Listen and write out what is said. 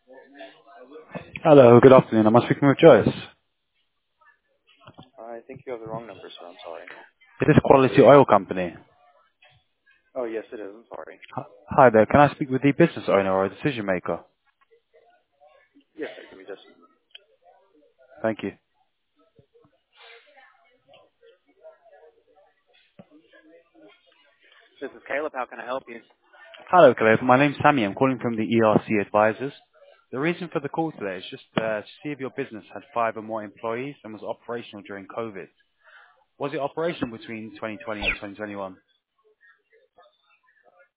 Hello, good afternoon. Am I speaking with Joyce? I think you have the wrong number, sir. I'm sorry. Is this Quality Oil Company? Oh, yes, it is. I'm sorry. Hi there. Can I speak with the business owner or decision maker? Yes, sir. Give me just a moment. Thank you. This is Caleb. How can I help you? Hello, Caleb. My name's Sammy. I'm calling from the ERC Advisors. The reason for the call today is just to see if your business had 5 or more employees and was operational during COVID. Was it operational between 2020 and 2021?